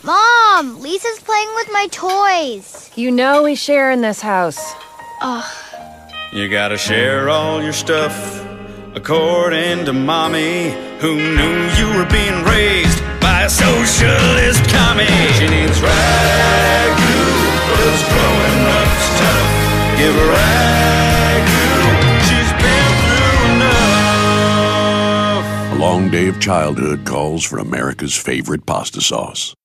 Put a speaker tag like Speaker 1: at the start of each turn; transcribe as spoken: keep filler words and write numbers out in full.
Speaker 1: Mom, Lisa's playing with my toys.
Speaker 2: You know we share in this house.
Speaker 1: Ugh.
Speaker 3: You gotta share all your stuff, according to Mommy, who knew you were being raised by a socialist commie. She needs ragu, plus growing up's tough. Give her ragu, she's been through enough.
Speaker 4: A long day of childhood calls for America's favorite pasta sauce.